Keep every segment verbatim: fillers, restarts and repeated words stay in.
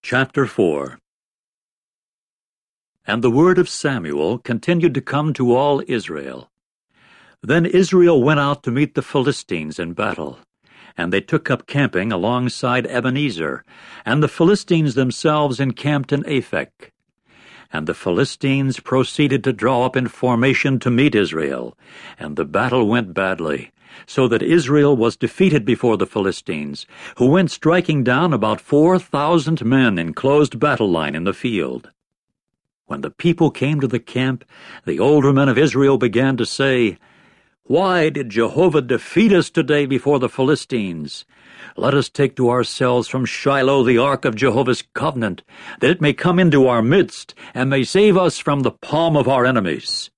Chapter four. And the word of Samuel continued to come to all Israel. Then Israel went out to meet the Philistines in battle, and they took up camping alongside Ebenezer, and the Philistines themselves encamped in Aphek. And the Philistines proceeded to draw up in formation to meet Israel, and the battle went badly, so that Israel was defeated before the Philistines, who went striking down about four thousand men in closed battle line in the field. When the people came to the camp, the older men of Israel began to say, "Why did Jehovah defeat us today before the Philistines? Let us take to ourselves from Shiloh the ark of Jehovah's covenant, that it may come into our midst, and may save us from the palm of our enemies."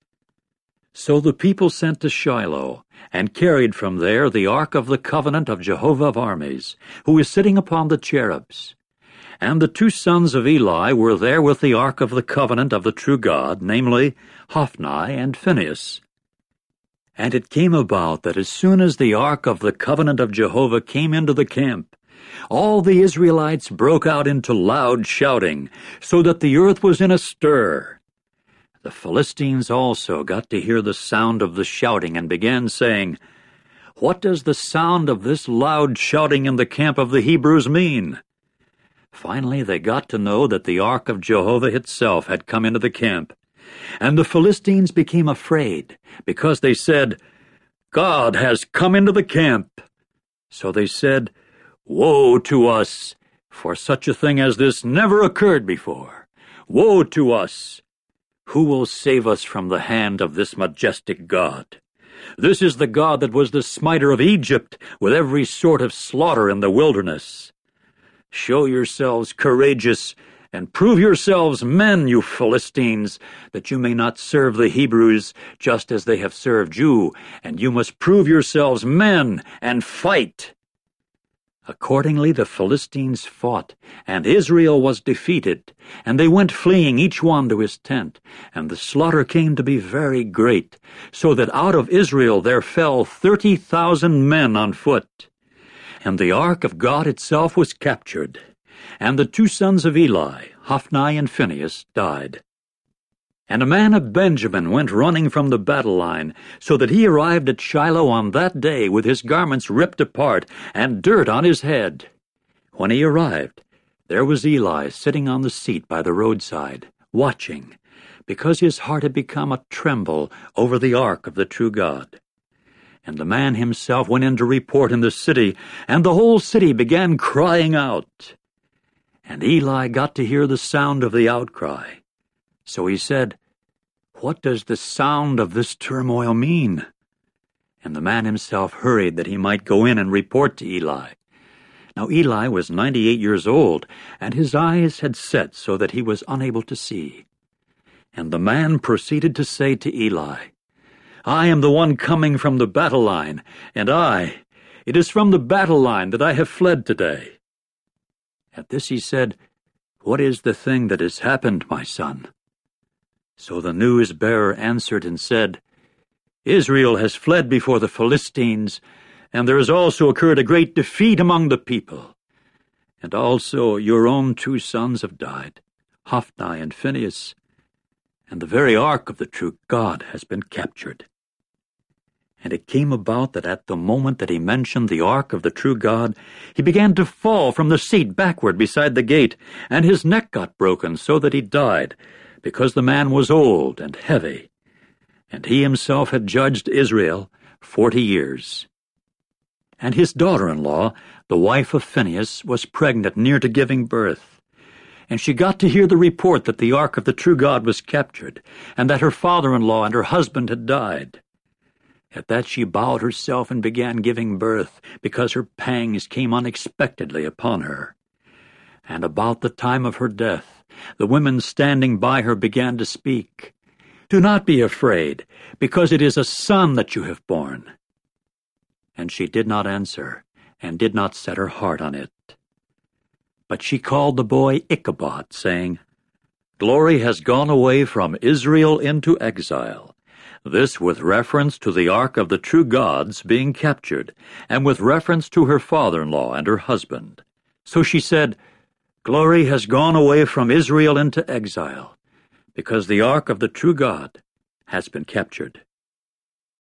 So the people sent to Shiloh, and carried from there the ark of the covenant of Jehovah of armies, who is sitting upon the cherubs. And the two sons of Eli were there with the ark of the covenant of the true God, namely Hophni and Phinehas. And it came about that as soon as the ark of the covenant of Jehovah came into the camp, all the Israelites broke out into loud shouting, so that the earth was in a stir. The Philistines also got to hear the sound of the shouting, and began saying, "What does the sound of this loud shouting in the camp of the Hebrews mean?" Finally they got to know that the ark of Jehovah itself had come into the camp. And the Philistines became afraid, because they said, "God has come into the camp." So they said, "Woe to us, for such a thing as this never occurred before. Woe to us! Who will save us from the hand of this majestic God? This is the God that was the smiter of Egypt with every sort of slaughter in the wilderness. Show yourselves courageous, and prove yourselves men, you Philistines, that you may not serve the Hebrews just as they have served you, and you must prove yourselves men and fight." Accordingly the Philistines fought, and Israel was defeated, and they went fleeing each one to his tent, and the slaughter came to be very great, so that out of Israel there fell thirty thousand men on foot. And the ark of God itself was captured, and the two sons of Eli, Hophni and Phinehas, died. And a man of Benjamin went running from the battle line, so that he arrived at Shiloh on that day with his garments ripped apart and dirt on his head. When he arrived, there was Eli sitting on the seat by the roadside, watching, because his heart had become a tremble over the ark of the true God. And the man himself went in to report in the city, and the whole city began crying out. And Eli got to hear the sound of the outcry. So he said, "What does the sound of this turmoil mean?" And the man himself hurried that he might go in and report to Eli. Now Eli was ninety-eight years old, and his eyes had set so that he was unable to see. And the man proceeded to say to Eli, "I am the one coming from the battle line, and I, it is from the battle line that I have fled today." At this he said, "What is the thing that has happened, my son?" So the news-bearer answered and said, "Israel has fled before the Philistines, and there has also occurred a great defeat among the people. And also your own two sons have died, Hophni and Phinehas, and the very ark of the true God has been captured." And it came about that at the moment that he mentioned the ark of the true God, he began to fall from the seat backward beside the gate, and his neck got broken so that he died, because the man was old and heavy, and he himself had judged Israel forty years. And his daughter-in-law, the wife of Phinehas, was pregnant near to giving birth. And she got to hear the report that the ark of the true God was captured, and that her father-in-law and her husband had died. At that she bowed herself and began giving birth, because her pangs came unexpectedly upon her. And about the time of her death, the women standing by her began to speak, "Do not be afraid, because it is a son that you have borne." And she did not answer, and did not set her heart on it. But she called the boy Ichabod, saying, "Glory has gone away from Israel into exile." This with reference to the ark of the true God's being captured, and with reference to her father-in-law and her husband. So she said, Glory has gone away from Israel into exile, because the ark of the true God has been captured.